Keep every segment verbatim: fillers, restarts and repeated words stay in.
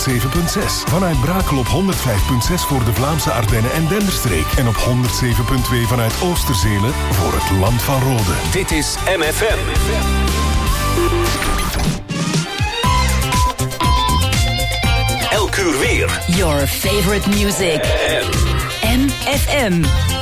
zeven komma zes. Vanuit Brakel op honderd vijf komma zes voor de Vlaamse Ardennen en Denderstreek. En op honderd zeven komma twee vanuit Oosterzelen voor het Land van Rode. Dit is M F M. Elk uur weer. Your favorite music. M F M.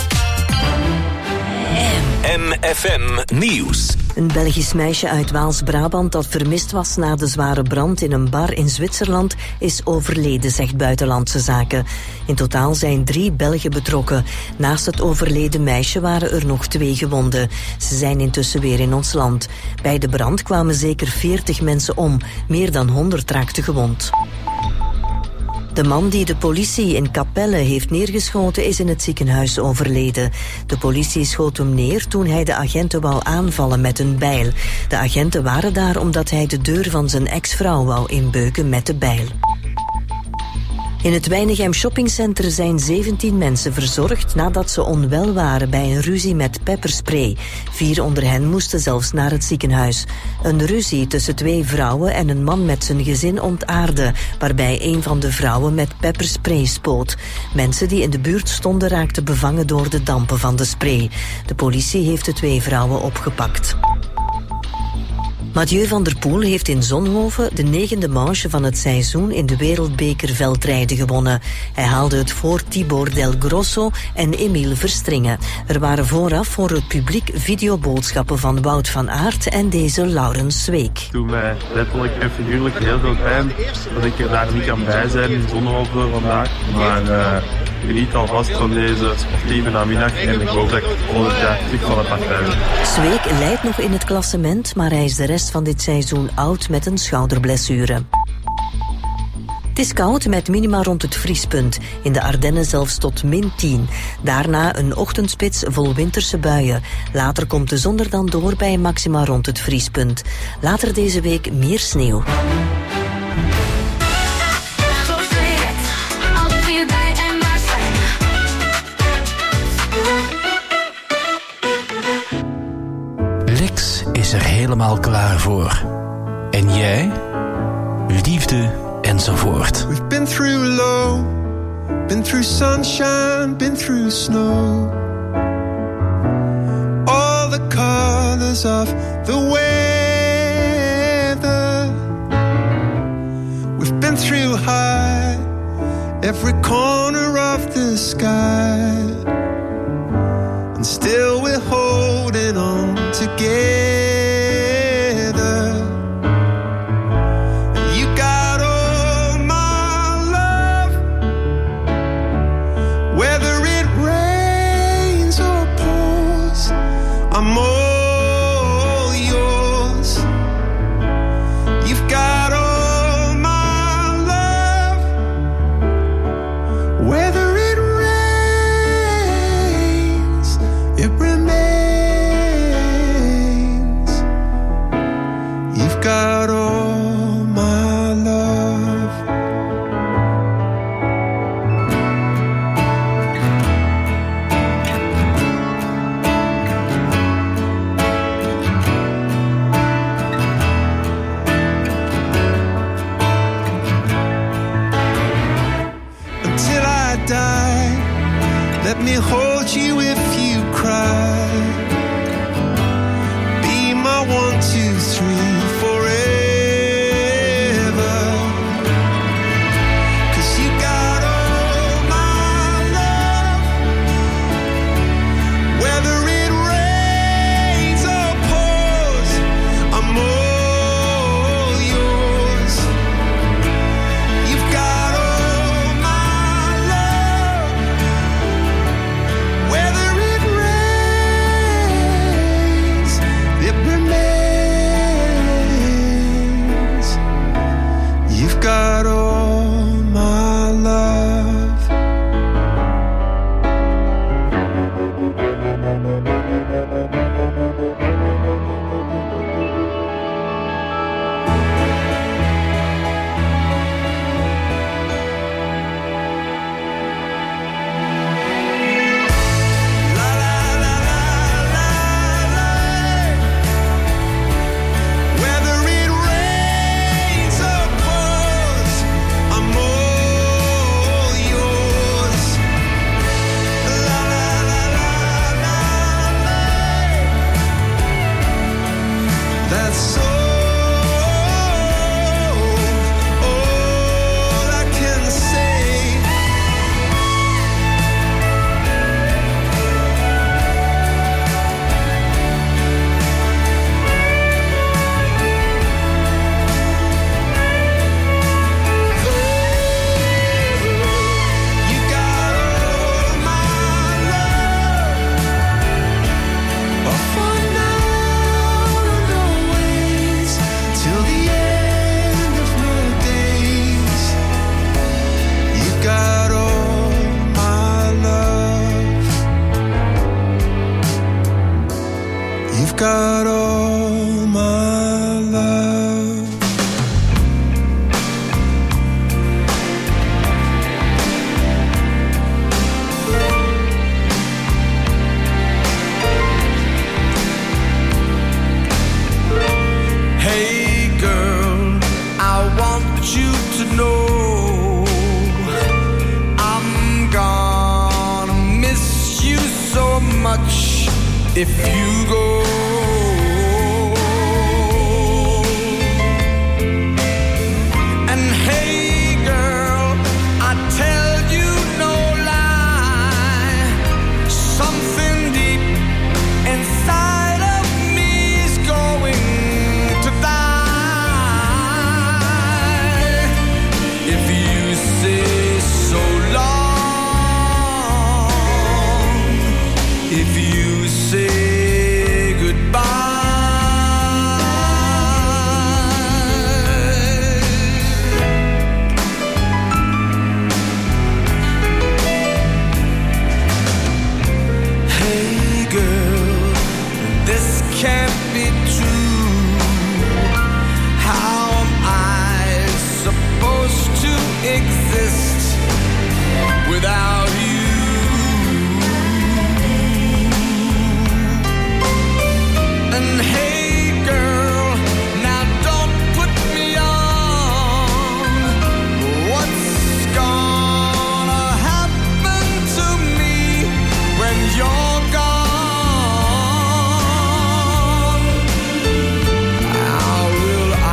M F M Nieuws. Een Belgisch meisje uit Waals-Brabant dat vermist was na de zware brand in een bar in Zwitserland is overleden, zegt Buitenlandse Zaken. In totaal zijn drie Belgen betrokken. Naast het overleden meisje waren er nog twee gewonden. Ze zijn intussen weer in ons land. Bij de brand kwamen zeker veertig mensen om. Meer dan honderd raakten gewond. De man die de politie in Capelle heeft neergeschoten is in het ziekenhuis overleden. De politie schoot hem neer toen hij de agenten wou aanvallen met een bijl. De agenten waren daar omdat hij de deur van zijn ex-vrouw wou inbeuken met de bijl. In het Weinigem shoppingcenter zijn zeventien mensen verzorgd nadat ze onwel waren bij een ruzie met pepperspray. Vier onder hen moesten zelfs naar het ziekenhuis. Een ruzie tussen twee vrouwen en een man met zijn gezin ontaarde, waarbij een van de vrouwen met pepperspray spoot. Mensen die in de buurt stonden raakten bevangen door de dampen van de spray. De politie heeft de twee vrouwen opgepakt. Mathieu van der Poel heeft in Zonhoven de negende manche van het seizoen in de wereldbeker veldrijden gewonnen. Hij haalde het voor Tibor Del Grosso en Emiel Verstringen. Er waren vooraf voor het publiek videoboodschappen van Wout van Aert en deze Laurens Zweek. Het doet mij letterlijk en figuurlijk heel veel pijn dat ik er daar niet kan bij zijn in Zonhoven vandaag. Maar uh, geniet alvast van deze sportieve namiddag en ik hoop dat ik volgend jaar terug van het partij ben. Zweek leidt nog in het klassement, maar hij is de rest van dit seizoen oud met een schouderblessure. Het is koud met minima rond het vriespunt. In de Ardennen zelfs tot min tien. Daarna een ochtendspits vol winterse buien. Later komt de zon er dan door bij maxima rond het vriespunt. Later deze week meer sneeuw. Lex is er helemaal klaar voor. En jij? Liefde enzovoort. We've been through low, been through sunshine, been through snow. All the colors of the weather. We've been through high, every corner of the sky. And still we're holding on together. And you got all my love, whether it rains or pours, I'm all yours. You've got all my love, whether it rains, it remains. You've got all my love. Until I die, let me hold you if you cry. Be my one, two, three forever. 'Cause you got all my love, whether it rains or pours, I'm all yours. You've got all my love, whether if you go. And hey girl, I tell you no lie, something deep inside of me is going to die. If you say so long, if you say goodbye. Hey girl, this can't be true. How am I supposed to exist without you? And hey girl, now don't put me on. What's gonna happen to me when you're gone? How will I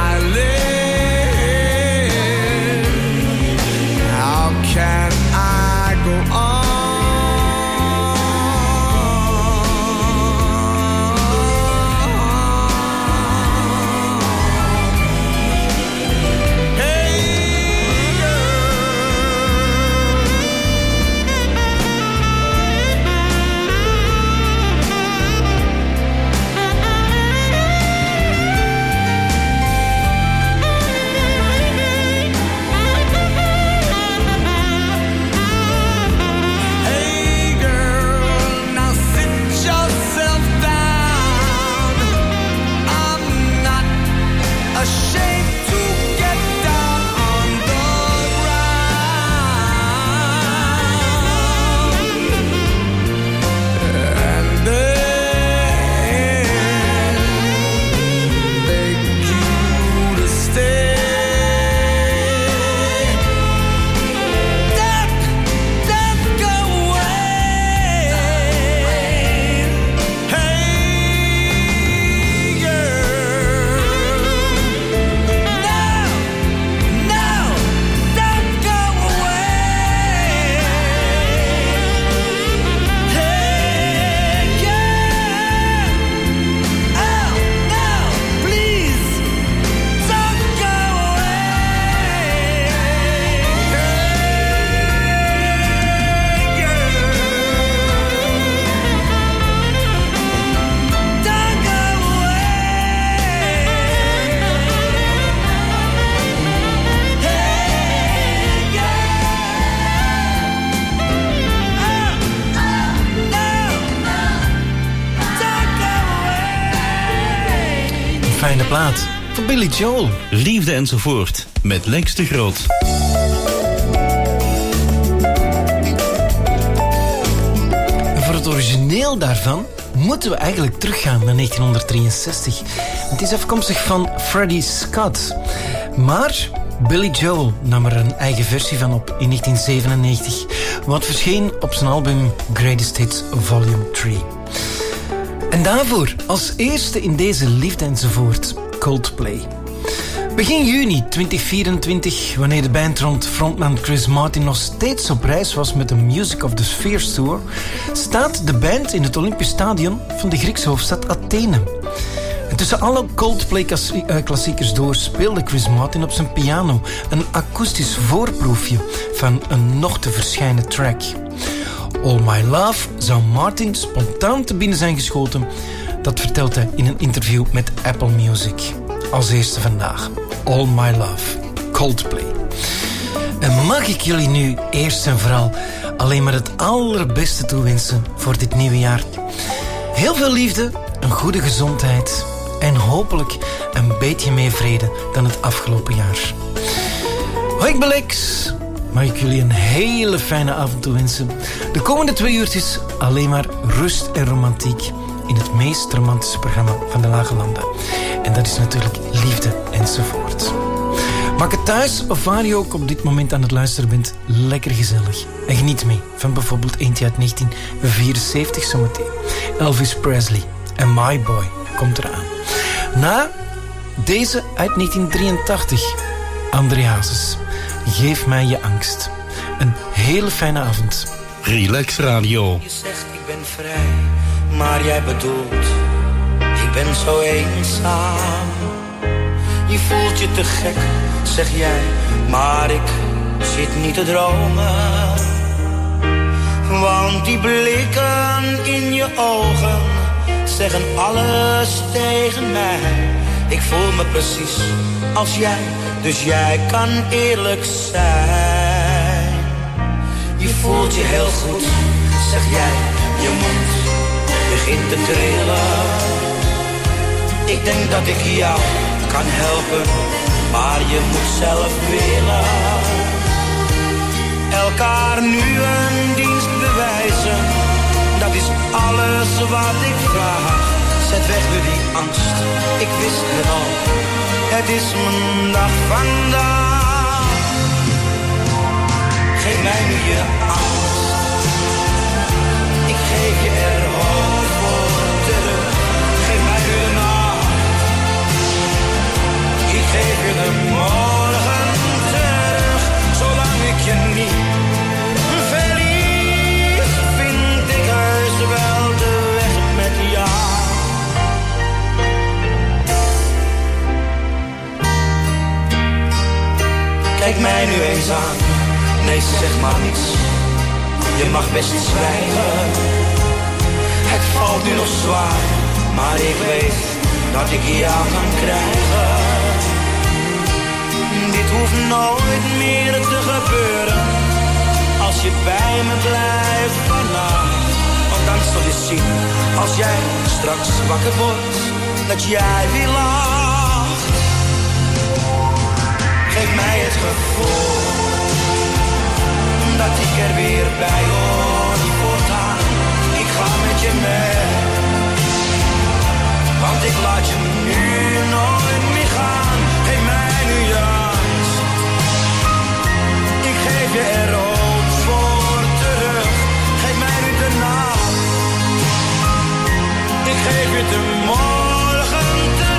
live? How can I go on? Hey girl, now sit yourself down. I'm not ashamed to get down on the ground and then beg you to stay. Don't, don't go away. Hey girl, no, no, don't go away. Hey girl, oh no, please don't go away. Hey girl, don't go Een fijne plaat van Billy Joel. Liefde enzovoort met Lex de Groot. En voor het origineel daarvan moeten we eigenlijk teruggaan naar negentien drieënzestig. Het is afkomstig van Freddie Scott. Maar Billy Joel nam er een eigen versie van op in negentien zevenennegentig, wat verscheen op zijn album Greatest Hits Volume drie. En daarvoor als eerste in deze Liefde enzovoort Coldplay. Begin juni twintig vierentwintig, wanneer de band rond frontman Chris Martin nog steeds op reis was met de Music of the Spheres Tour, staat de band in het Olympisch Stadion van de Griekse hoofdstad Athene. En tussen alle Coldplay-klassiekers door speelde Chris Martin op zijn piano een akoestisch voorproefje van een nog te verschijnen track. All My Love zou Martin spontaan te binnen zijn geschoten. Dat vertelt hij in een interview met Apple Music. Als eerste vandaag, All My Love, Coldplay. En mag ik jullie nu eerst en vooral alleen maar het allerbeste toewensen voor dit nieuwe jaar. Heel veel liefde, een goede gezondheid en hopelijk een beetje meer vrede dan het afgelopen jaar. Hoi, ik ben Lex. Mag ik jullie een hele fijne avond toewensen. De komende twee uurtjes alleen maar rust en romantiek in het meest romantische programma van de Lage Landen. En dat is natuurlijk Liefde enzovoort. Maak het thuis of waar je ook op dit moment aan het luisteren bent lekker gezellig. En geniet mee van bijvoorbeeld eentje uit negentien vierenzeventig zometeen. Elvis Presley en My Boy komt eraan. Na deze uit negentien drieëntachtig, André Hazes, Geef mij je angst. Een hele fijne avond. Relax Radio. Je zegt ik ben vrij, maar jij bedoelt ik ben zo eenzaam. Je voelt je te gek, zeg jij, maar ik zit niet te dromen. Want die blikken in je ogen zeggen alles tegen mij. Ik voel me precies als jij, dus jij kan eerlijk zijn. Je voelt je heel goed, zeg jij, je mond begint te trillen. Ik denk dat ik jou kan helpen, maar je moet zelf willen. Elkaar nu een dienst bewijzen, dat is alles wat ik vraag. Zet weg nu die angst, ik wist het al, het is mijn dag vandaag. Geef mij nu je angst, ik geef je er hoop voor terug. Geef mij nu de nacht, ik geef je de morgen terug. Zolang ik je niet verlies, vind ik heus wel de weg met jou. Kijk mij nu eens aan, nee zeg maar niets. Je mag best zwijgen. Het valt nu nog zwaar, maar ik weet dat ik jou kan krijgen. Dit hoeft nooit meer te gebeuren, als je bij me blijft vannacht. Want dan zul je zien, als jij straks wakker wordt, dat jij weer lacht. Geef mij het gevoel dat ik er weer bij hoor voortaan. Ik ga met je mee, want ik laat je nu nooit meer gaan. Geef mij nu je angst, ik geef je er hoop voor terug. Geef mij nu de nacht, ik geef je de morgen terug.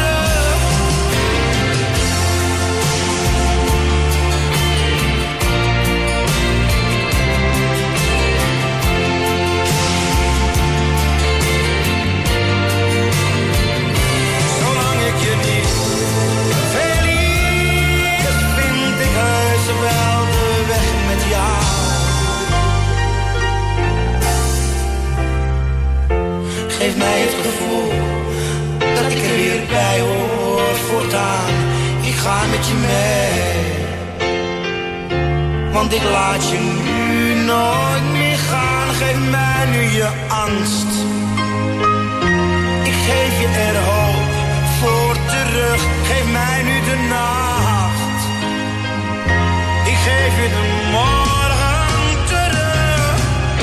Wel de weg met jou. Geef mij het gevoel dat ik er weer bij hoor voortaan. Ik ga met je mee, want ik laat je nu nooit meer gaan. Geef mij nu je angst, ik geef je er hoop voor terug. Geef mij nu de nacht, ik geef je de morgen terug.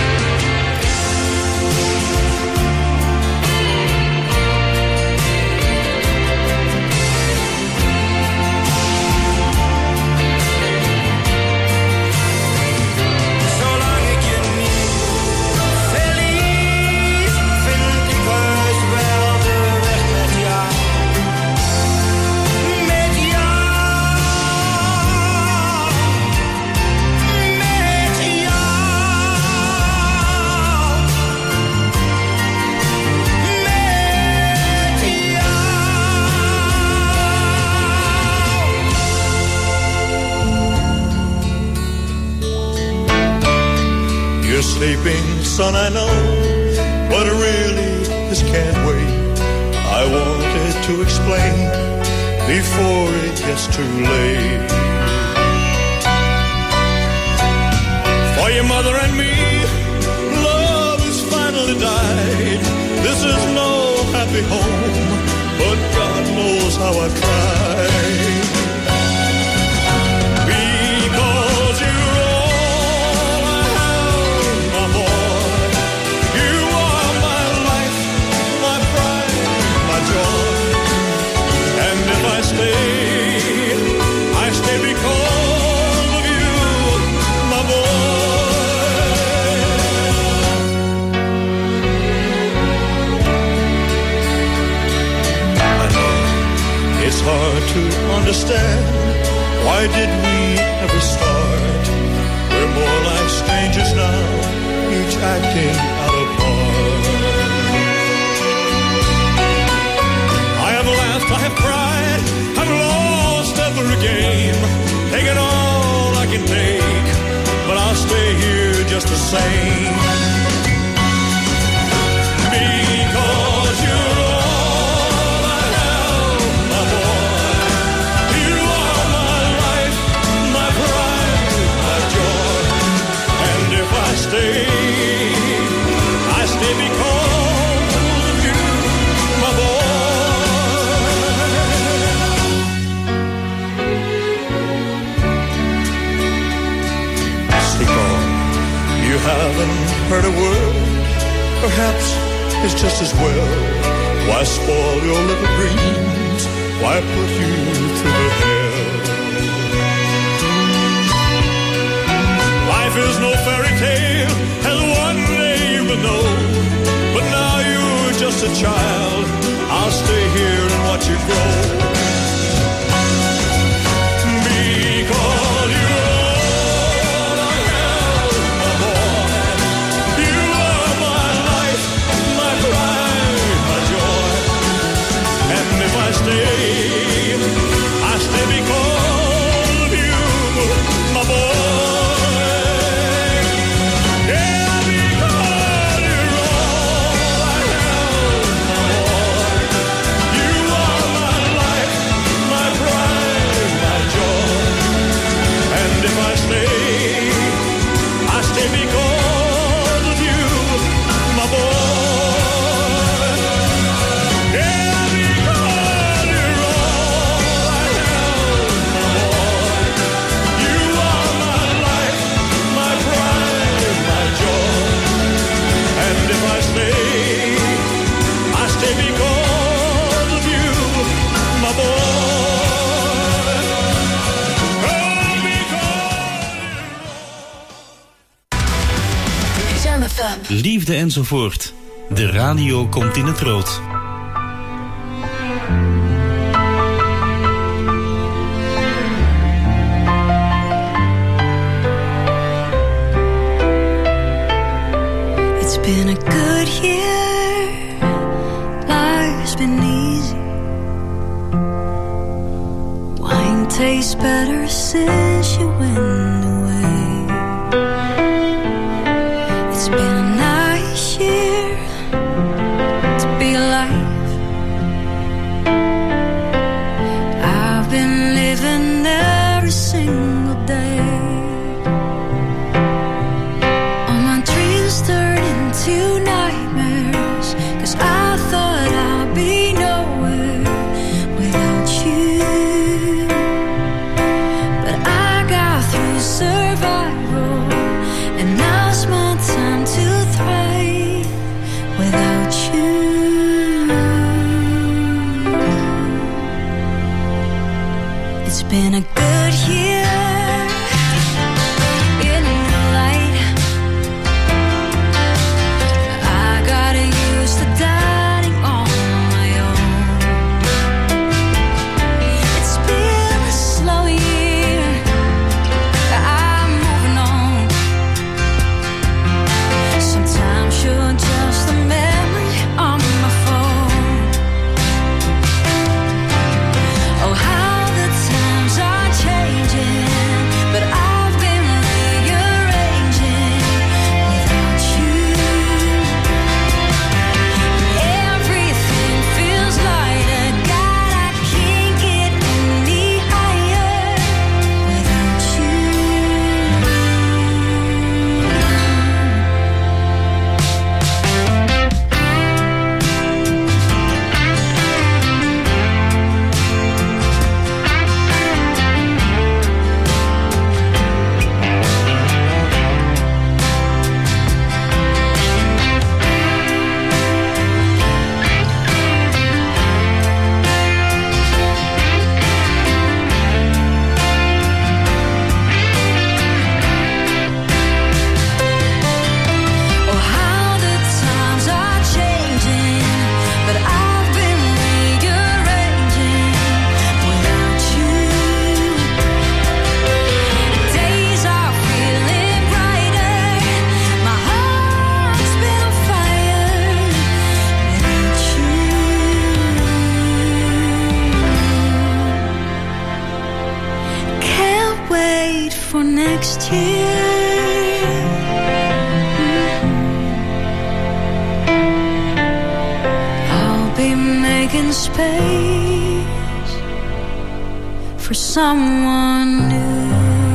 Zolang ik je niet verlies, vind ik heus wel de weg met jou. Met jou. You're sleeping, son, I know, but really this can't wait. I wanted to explain before it gets too late. For your mother and me, love has finally died. This is no happy home, but God knows how I tried. I stay because same. Because you're all I have, my boy. You are my life, my pride, my joy. And if I stay, I stay because of you, my boy. Sleep on. You haven't heard a word. Perhaps it's just as well. Why spoil your little dreams? Why put you through the hell? Life is no fairy tale, and one day you will know. But now you're just a child. I'll stay here and watch you grow. Because you're all I have, my boy. You are my life, my pride, my joy. And if I stay, I stay because of you, my boy. Yeah, because you're all I have, my boy. You are my life, my pride, my joy. And if I stay, I stay because of you, my boy. Yeah, because you're all I have, my boy. You are my life, my pride, my joy. And if I stay, I stay because of you, my boy. Jam F M. Liefde enzovoort. De radio komt in het rood. It's been a good year. Life's been easy. Wine tastes better since you went away. It's been a nice year to be alive. I've been living every single day. All my dreams turned into nightmares, 'cause I thought I'd be nowhere without you. But I got through survival, and now's my time to thrive without you. It's been a good year in a new light. I got used to dining on my own. It's been a slow year, I'm moving on. Sometimes you're just a memory on my phone. Oh, how the times are changing, but I've been rearranging without you. Everything feels lighter, God, I can't get any higher without you. Oh, how the times are changing, but I've been rearranging without you. Days are feeling brighter, my heart's been on fire without you. Can't wait for next year. in space for someone new.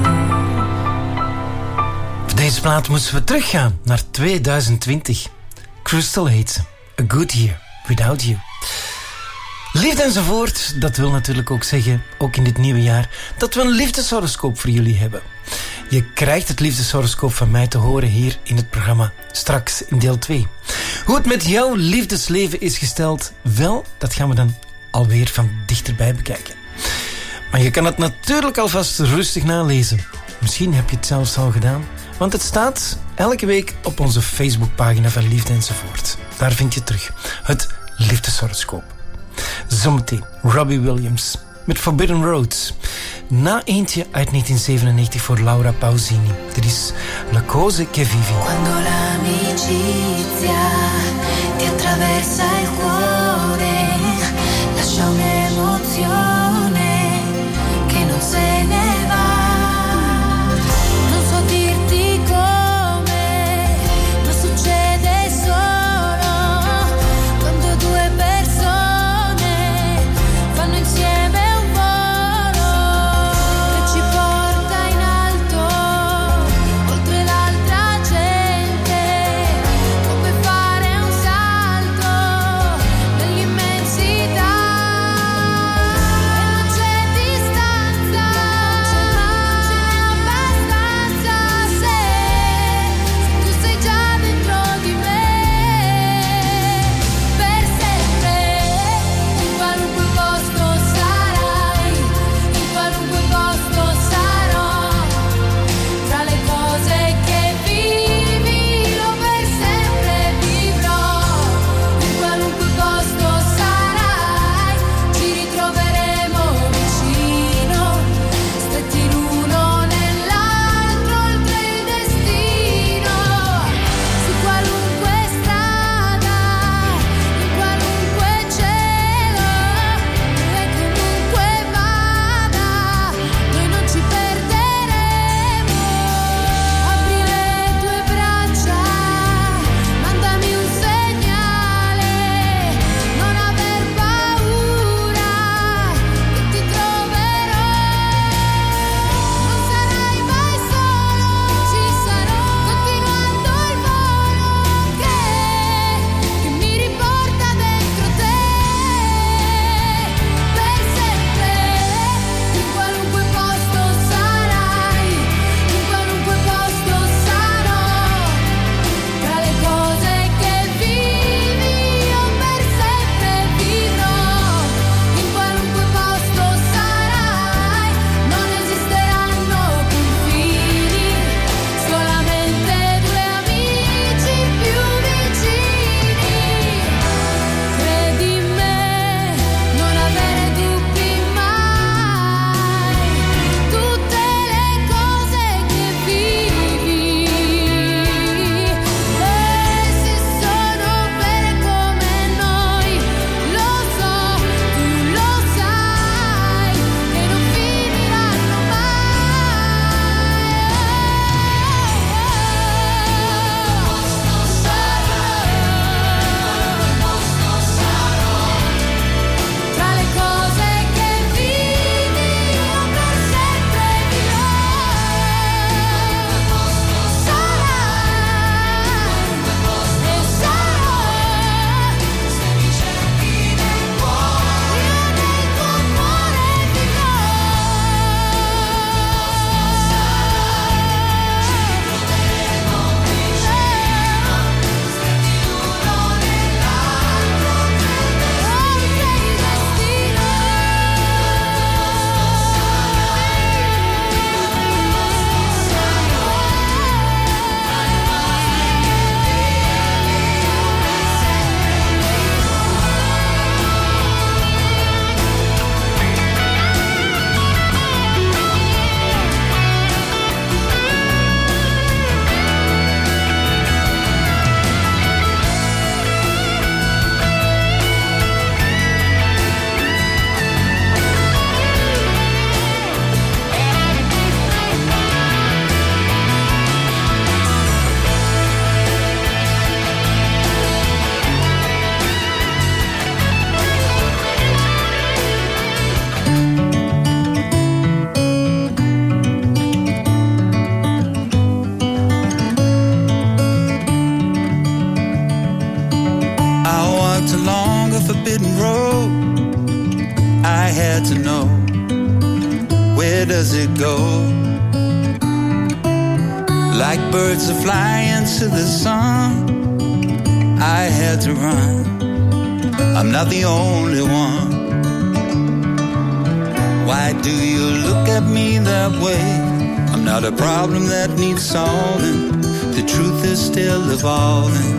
Voor deze plaat moesten we teruggaan naar tweeduizend twintig. Crystal heet ze. A Good Year Without You. Liefde enzovoort, dat wil natuurlijk ook zeggen, ook in dit nieuwe jaar, dat we een liefdeshoroscoop voor jullie hebben. Je krijgt het liefdeshoroscoop van mij te horen hier in het programma, straks in deel twee. Hoe het met jouw liefdesleven is gesteld, wel, dat gaan we dan alweer van dichterbij bekijken. Maar je kan het natuurlijk alvast rustig nalezen. Misschien heb je het zelfs al gedaan, want het staat elke week op onze Facebookpagina van Liefde enzovoort. Daar vind je terug het liefdeshoroscoop. Zometeen Robbie Williams met Forbidden Roads. Na eentje uit negentien zevenennegentig voor Laura Pausini. Dit is La Cose Che Vivi. Quando l'amicizia ti attraversa il cuore, lascia un'emozione che non se ne va. Non so dirti come, ma succede solo quando due persone fanno insieme un volo che ci porta in alto, oltre l'altra gente, come fare un salto nell'immensità. forbidden road. I had to know, where does it go? Like birds that fly into the sun, I had to run. I'm not the only one. Why do you look at me that way? I'm not a problem that needs solving. The truth is still evolving.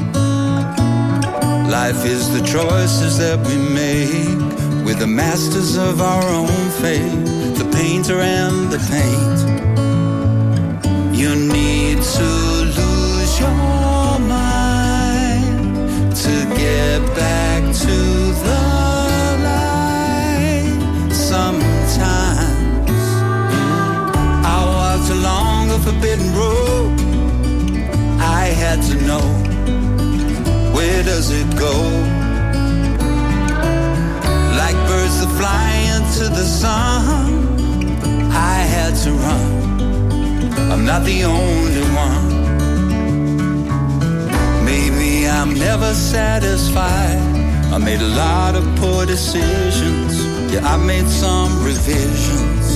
Life is the choices that we make. We're the masters of our own fate. The painter and the paint. You need to lose your mind to get back to the light. Sometimes I walked along a forbidden road. I had to know, where does it go? Like birds that fly into the sun, I had to run. I'm not the only one. Maybe I'm never satisfied. I made a lot of poor decisions. Yeah, I made some revisions.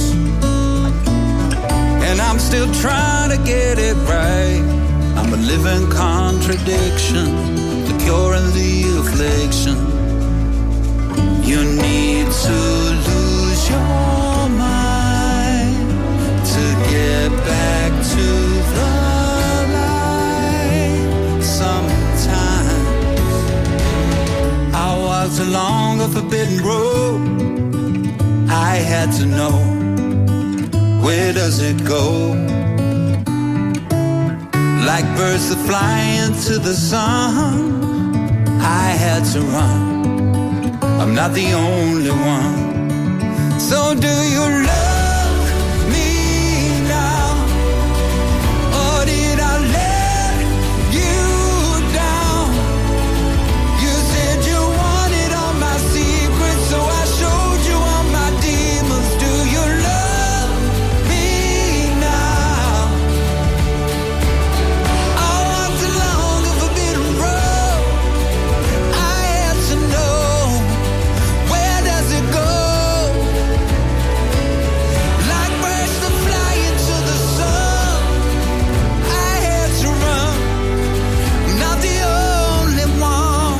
And I'm still trying to get it right. I'm a living contradiction, the cure and the affliction. You need to lose your mind to get back to the light. Sometimes I walked along a forbidden road. I had to know, where does it go? Like birds that fly into the sun, I had to run. I'm not the only one. So do you love me now? Or did I let you down? You said you wanted all my secrets, so I showed you all my demons. Do you love me now? I walked along a forbidden road. I had to know, where does it go? Like birds that fly into the sun, I had to run. I'm not the only one.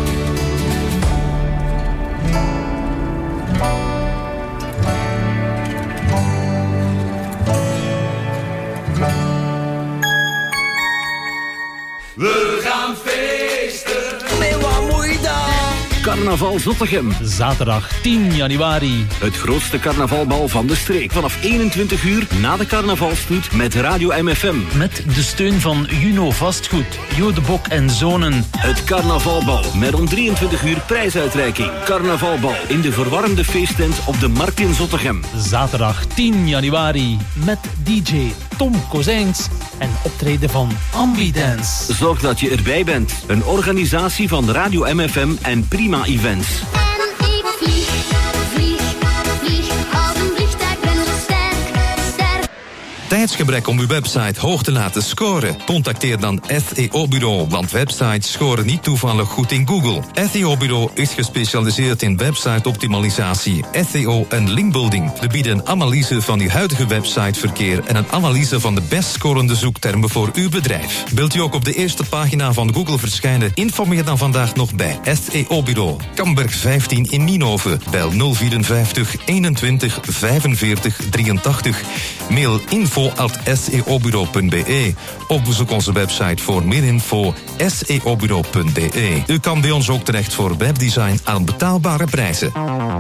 We gaan feesten. Nee, wat moet je dan? Carnaval Zottegem. Zaterdag tien januari. Het grootste carnavalbal van de streek. Vanaf eenentwintig uur na de carnavalstoet met Radio M F M. Met de steun van Juno Vastgoed, Jo de Bok en Zonen. Het carnavalbal met om drieëntwintig uur prijsuitreiking. Carnavalbal in de verwarmde feesttent op de Markt in Zottegem. Zaterdag tien januari. Met D J Tom Kozijns en optreden van Ambidance. Zorg dat je erbij bent. Een organisatie van Radio M F M en Prima Events. En ik vlieg, vlieg, vlieg als een vliegtuig, ben zo sterk, sterk. Tijdsgebrek om uw website hoog te laten scoren? Contacteer dan S E O-bureau, want websites scoren niet toevallig goed in Google. S E O-bureau is gespecialiseerd in website-optimalisatie, S E O en linkbuilding. We bieden een analyse van uw huidige websiteverkeer en een analyse van de best scorende zoektermen voor uw bedrijf. Wilt u ook op de eerste pagina van Google verschijnen? Informeer dan vandaag nog bij S E O-bureau. Kamberg vijftien in Nienhoven. Bel nul vierenvijftig eenentwintig vijfenveertig drieëntachtig. Mail info at s e o bureau punt b e of bezoek onze website voor meer info s e o bureau punt b e. U kan bij ons ook terecht voor webdesign aan betaalbare prijzen.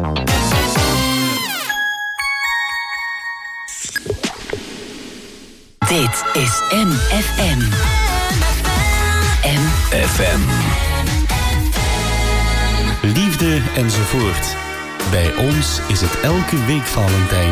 Dit is M F M. M F M. Liefde enzovoort. Bij ons is het elke week Valentijn.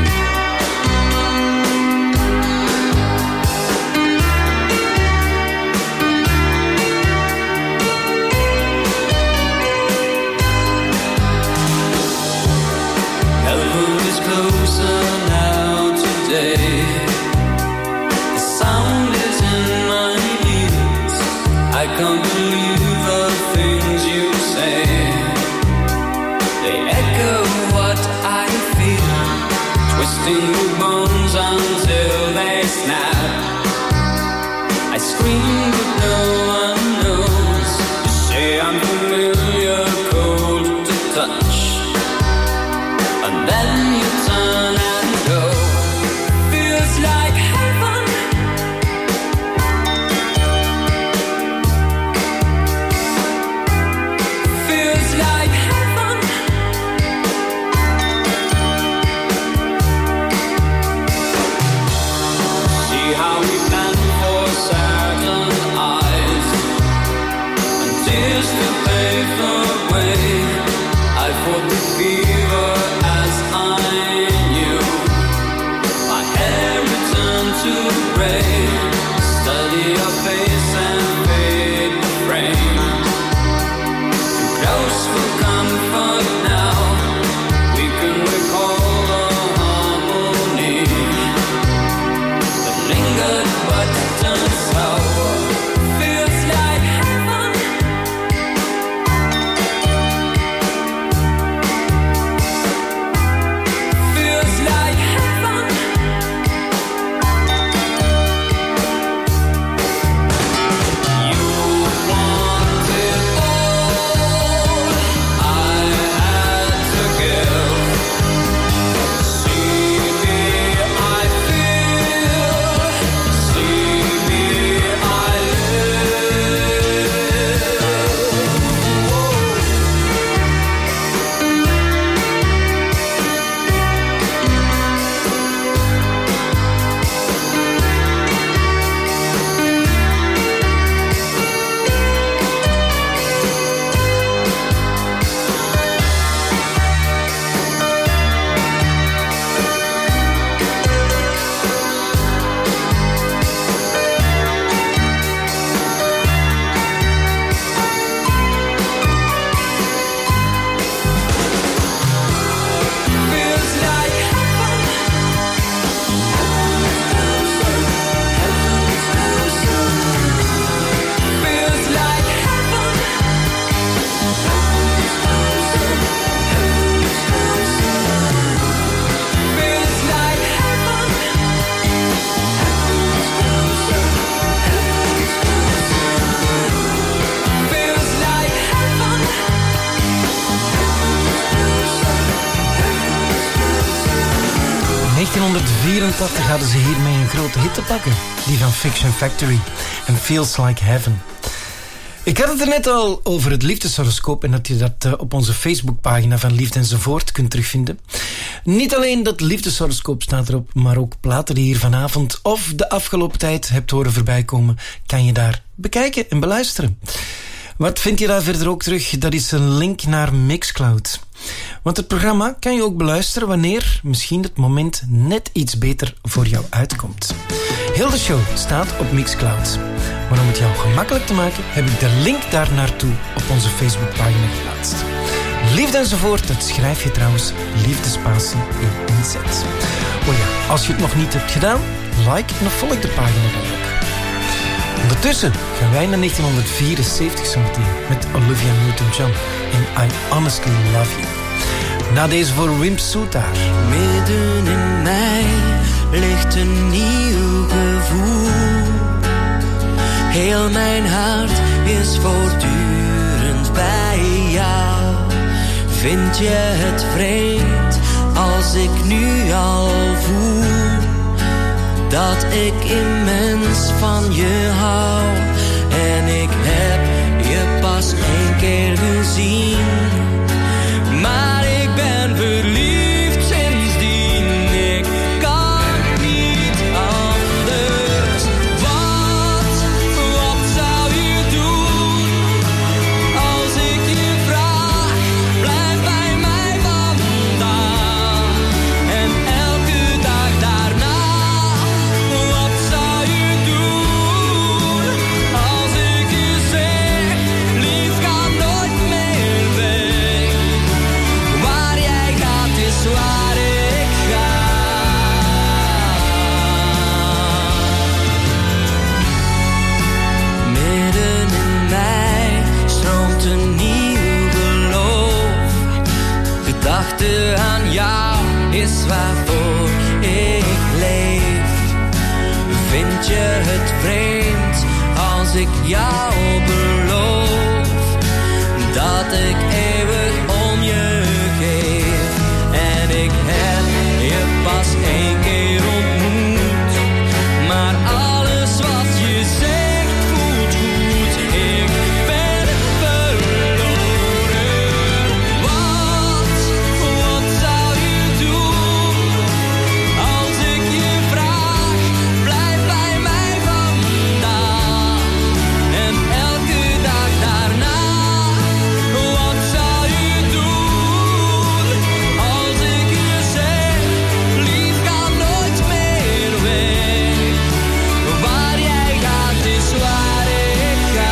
I can't believe the things you say. I scream but no one knows. You say I'm familiar, cold to touch, and then you turn and go. Feels like heaven. Feels like heaven. See how we plan for certain eyes and tears to pave the way. I fought the fever as I knew. My hair returned to gray. Study your face and fade the frame. Too close for comfort now. We can recall the harmony that lingered but turned sour. Feels like heaven. Feels like heaven. You want it all. I had to give. See me, I feel. See me, I live. Feels like heaven. Feels like heaven. Feels like heaven. Feels like heaven. negentien vierentachtig hadden ze hiermee een grote hit te pakken. Die van Fiction Factory. En Feels Like Heaven. Ik had het er net al over het liefdeshoroscoop en dat je dat uh, op onze Facebookpagina van Liefde enzovoort kunt terugvinden. Niet alleen dat liefdeshoroscoop staat erop, maar ook platen die hier vanavond of de afgelopen tijd hebt horen voorbij komen, kan je daar bekijken en beluisteren. Wat vind je daar verder ook terug? Dat is een link naar Mixcloud. Want het programma kan je ook beluisteren wanneer misschien het moment net iets beter voor jou uitkomt. Heel de show staat op Mixcloud. Maar om het jou gemakkelijk te maken, heb ik de link daar naartoe op onze Facebookpagina geplaatst. Liefde enzovoort, dat schrijf je trouwens liefdespatie in inzet. Oh ja, als je het nog niet hebt gedaan, like en volg de pagina dan ook. Ondertussen gaan wij naar negentien vierenzeventig zometeen met Olivia Newton-John en I Honestly Love You. Na deze voor Wim Soetaar. Midden in mij ligt een nieuw gevoel. Heel mijn hart is voortdurend bij jou. Vind je het vreemd als ik nu al voel dat ik immens van je hou? En ik heb je pas één keer gezien, maar ik ben verliefd sindsdien. Ik kan niet anders. Wat, wat zou je doen als ik je vraag? Blijf bij mij vandaan. En elke dag daarna. Wat zou je doen als ik je zeg: lief, ga nooit meer weg. Waar jij gaat is waar ik ga. Midden in mij stroomt een nieuw geloof. Gedachte aan jou is waarvoor ik leef. Vind je het vreemd ik jou beloof dat ik eeuwig om je geef. En ik heb je pas één keer ontmoet, maar alles wat je zegt voelt goed. Ik ben verloren. Wat, wat zou je doen als ik je vraag, blijf bij mij vandaag en elke dag daarna? Wat zou je doen als ik je zeg, lief, ga nooit meer weg. Waar jij gaat is waar ik ga.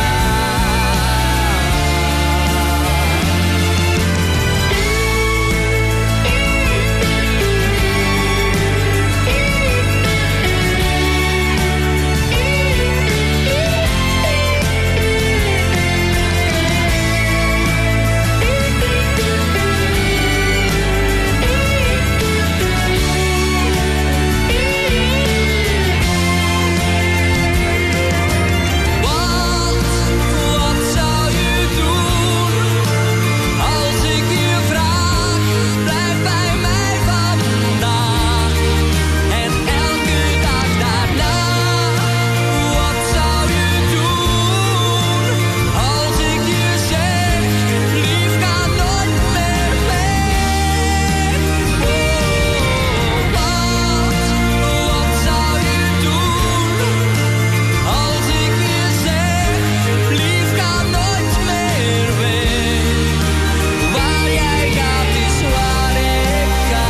Wat, wat zou je doen als ik je vraag, blijf bij mij vandaag en elke dag daarna? Wat zou je doen als ik je zeg, lief, ga nooit meer weg? Oh, wat, wat zou je doen als ik je zeg, lief, ga nooit meer weg. Waar jij gaat is waar ik ga.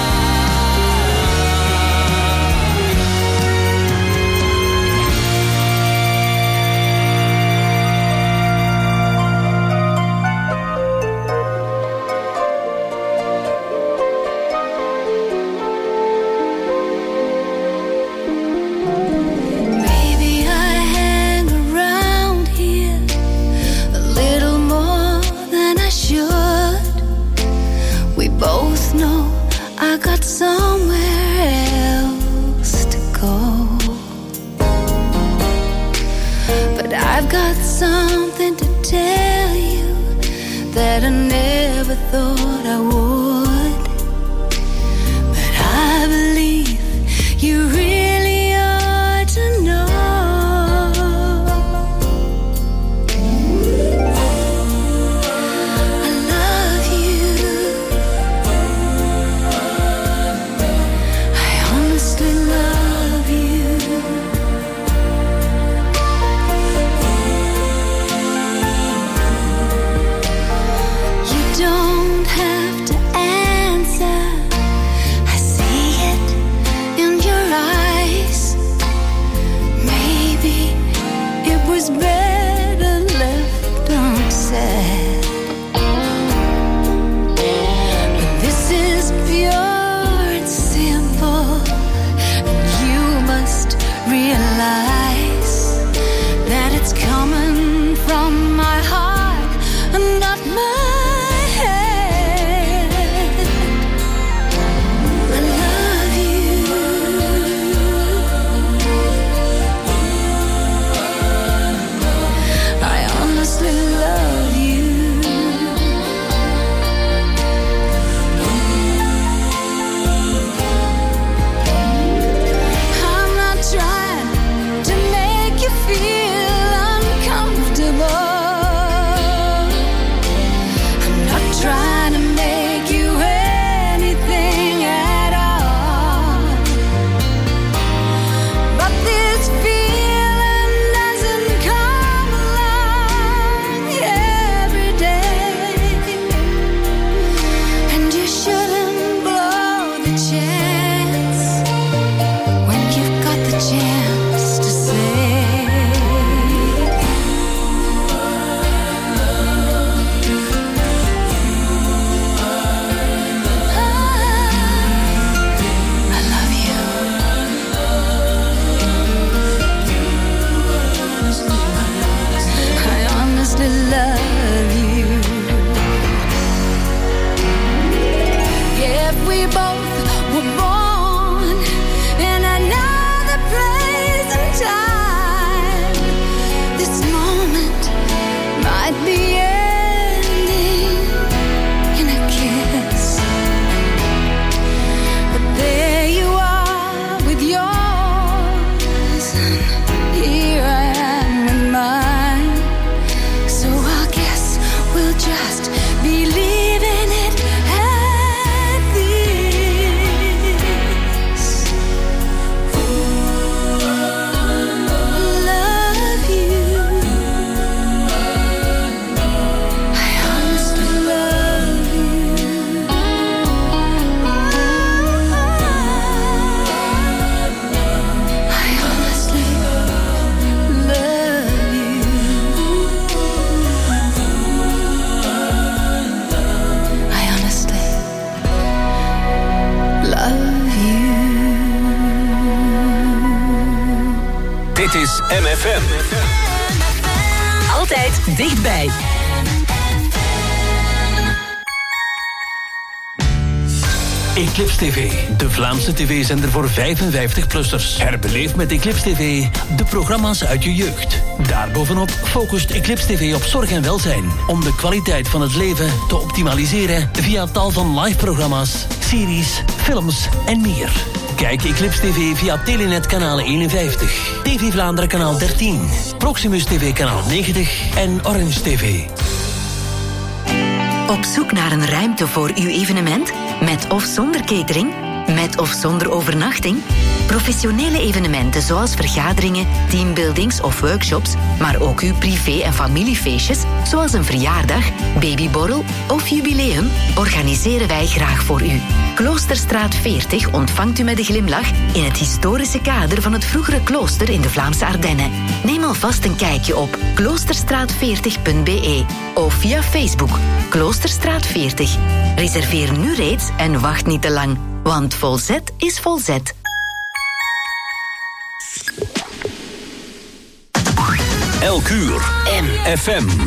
Maybe I hang around here a little more than I should. We both know I got somewhere else to go. But I've got something to tell you that I never thought I would. But I believe you really ought to know. I love you. I honestly love you. You don't have to answer. I see it in your eyes. Maybe it was better left unsaid. But this is pure and simple, and you must realize that it's coming from my heart and not my head. I love you. I honestly love you. I'm not trying to make you feel uncomfortable. Dit is M F M. Altijd dichtbij. Eclipse T V, de Vlaamse tv-zender voor vijfenvijftig-plussers. Herbeleef met Eclipse T V de programma's uit je jeugd. Daarbovenop focust Eclipse T V op zorg en welzijn, om de kwaliteit van het leven te optimaliseren via tal van live-programma's, series, films en meer. Kijk Eclipse T V via Telenet kanaal eenenvijftig, T V Vlaanderen kanaal dertien, Proximus T V kanaal negentig en Orange T V. Op zoek naar een ruimte voor uw evenement? Met of zonder catering? Met of zonder overnachting? Professionele evenementen zoals vergaderingen, teambuildings of workshops, maar ook uw privé- en familiefeestjes, zoals een verjaardag, babyborrel of jubileum, organiseren wij graag voor u. Kloosterstraat veertig ontvangt u met een glimlach in het historische kader van het vroegere klooster in de Vlaamse Ardennen. Neem alvast een kijkje op kloosterstraat veertig punt b e of via Facebook Kloosterstraat veertig. Reserveer nu reeds en wacht niet te lang, want volzet is volzet. Elk uur M F M.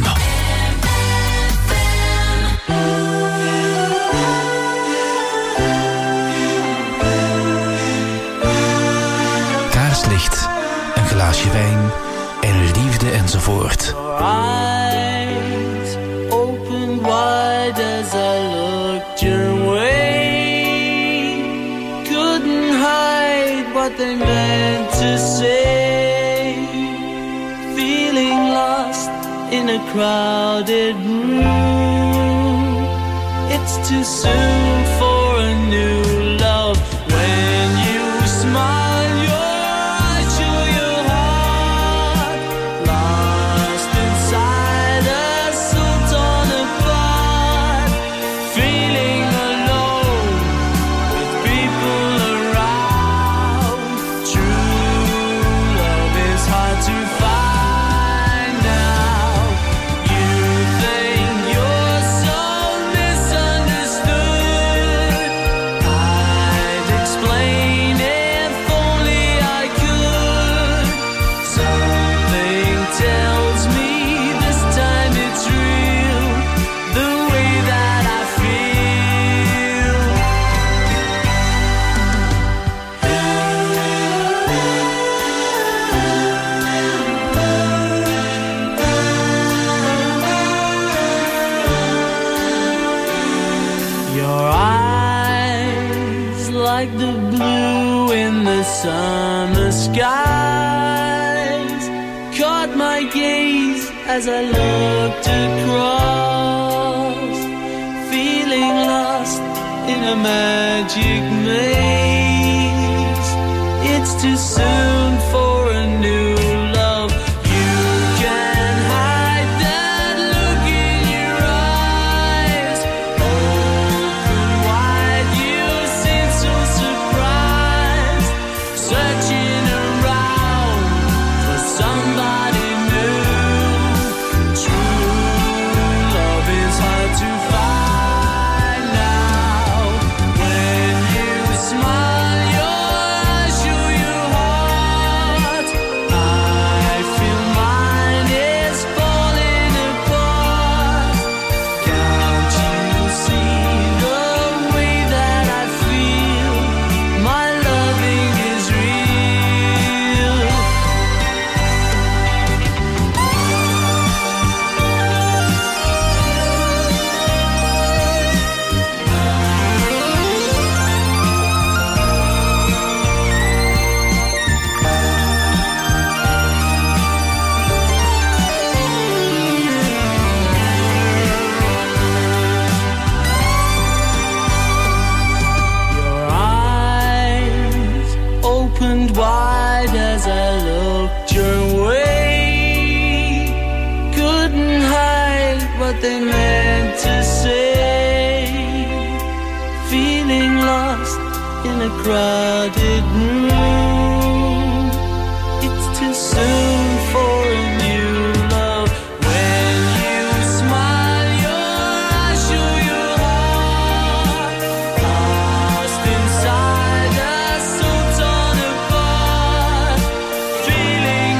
Kaarslicht, een glaasje wijn en liefde enzovoort. Eyes open wide as I looked your way. Couldn't hide what they meant to say. Feeling lost in a crowded room. It's too soon for a new love. When you smile, your eyes show your heart. Lost inside a soul torn apart. Feeling alone with people around. True love is hard to find now. You think you're so misunderstood. I'd explain if only I could. Something tells me this time it's real. The way that I feel. Your eyes like the blue in the summer skies caught my gaze as I looked across, feeling lost in a magic maze. It's too soon for a new love. You can hide that look in your eyes. Open wide, you seem so surprised, searching around for somebody new. True love is hard to find now. When you smile, your eyes show your heart. I feel mine is falling apart. Can't you see the way that I feel? My loving is real. Your eyes opened wide as I looked your way. Couldn't hide what they meant to say. Feeling lost in a crowded room. It's too soon for a new love. When you smile, your eyes show your heart. Lost inside a soul torn apart. Feeling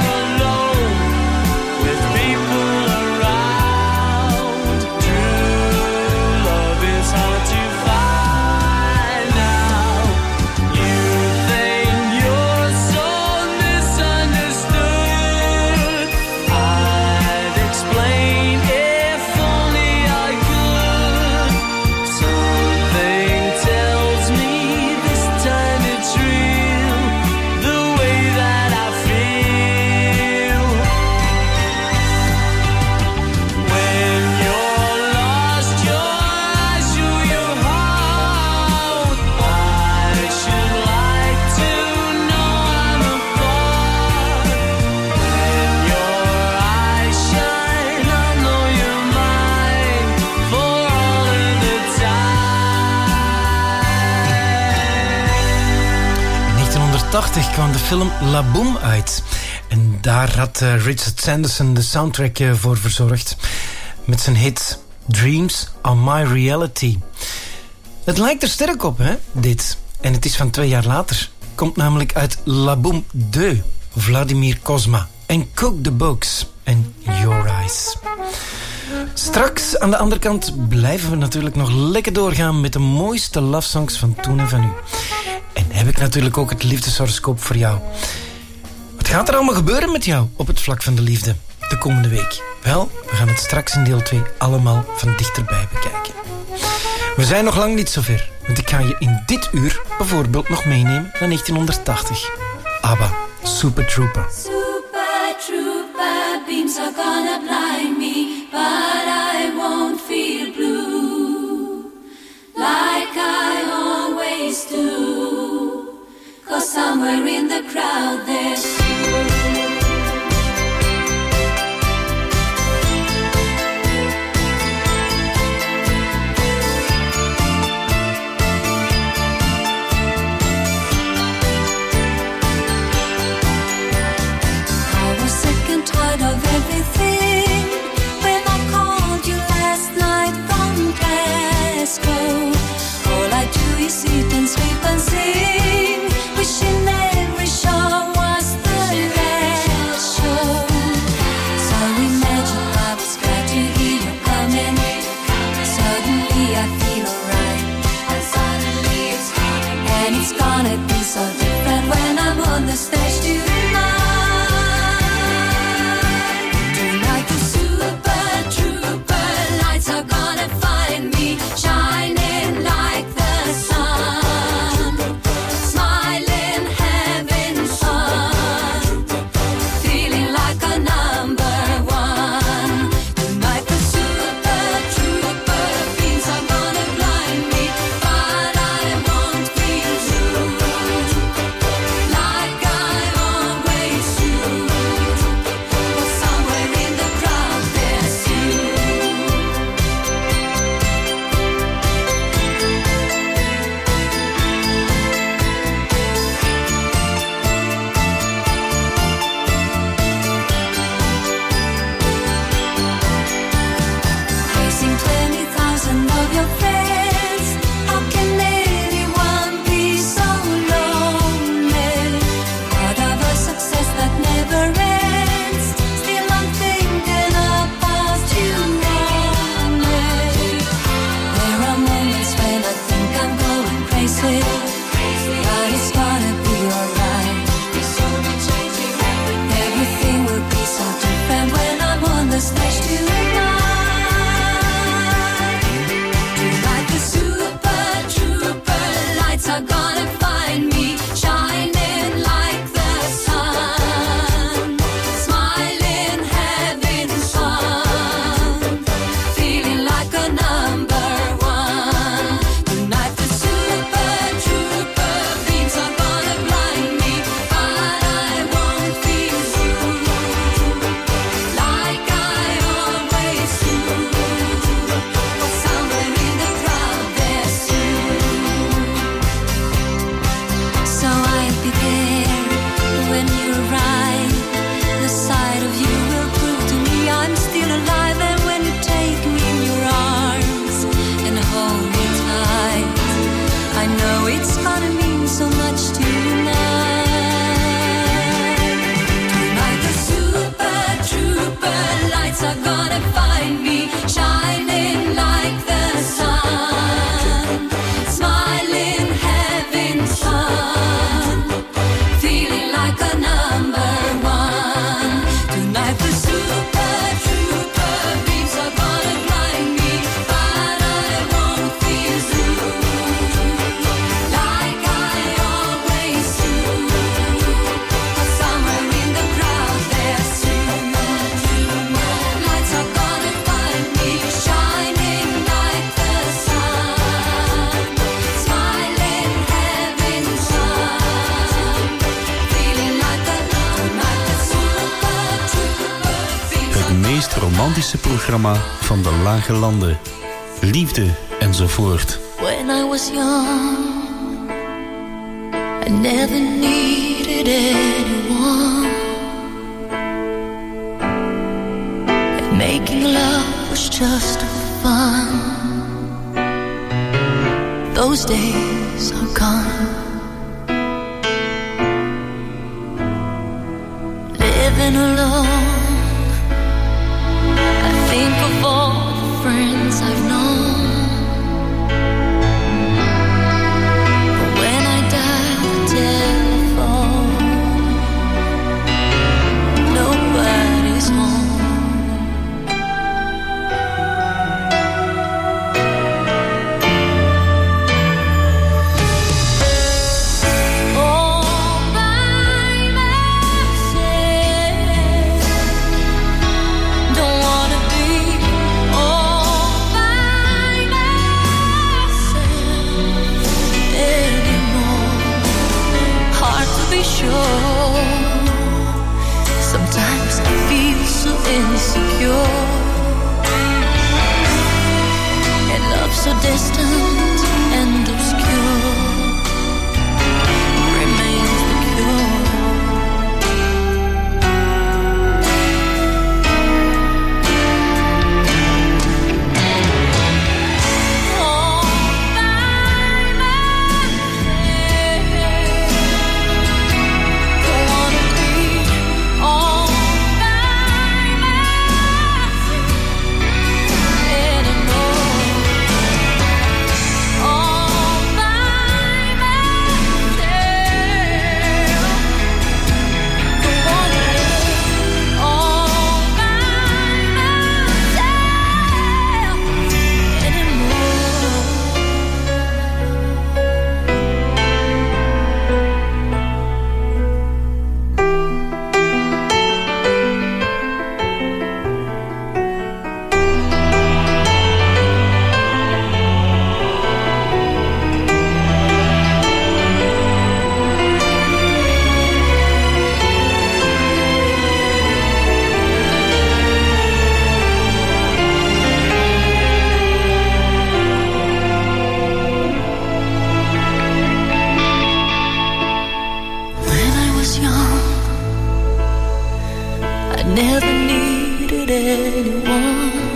negentien kwam de film La Boom uit. En daar had uh, Richard Sanderson de soundtrack uh, voor verzorgd. Met zijn hit Dreams Are My Reality. Het lijkt er sterk op, hè, dit. En het is van twee jaar later. Komt namelijk uit La Boom twee, Vladimir Cosma. En Cook the Books en Your Eyes. Straks, aan de andere kant, blijven we natuurlijk nog lekker doorgaan met de mooiste love songs van toen en van nu. En heb ik natuurlijk ook het liefdeshoroscoop voor jou. Wat gaat er allemaal gebeuren met jou op het vlak van de liefde de komende week? Wel, we gaan het straks in deel twee allemaal van dichterbij bekijken. We zijn nog lang niet zo ver, want ik ga je in dit uur bijvoorbeeld nog meenemen naar negentien tachtig. ABBA, Super Trooper. Super Trooper, beams are gonna blind me, but I won't feel blue like I always do, 'cause somewhere in the crowd there's you. Tired of everything. When I called you last night from Glasgow, all I do is sit and sleep and sing, wishing every show was the last show. So imagine I was glad to hear you coming. Suddenly I feel alright, and suddenly it's coming, and it's gonna be so different when I'm on the stage tonight. Romantische programma van de Lage Landen. Liefde enzovoort. When I was young, I never needed needed anyone, and making love was just fun. Those days are gone. Living alone, I think of all the friends I've known. But when I dial the telephone, nobody's home. Sometimes I feel so insecure, and love so distant and obscure remains the cure. Never needed anyone,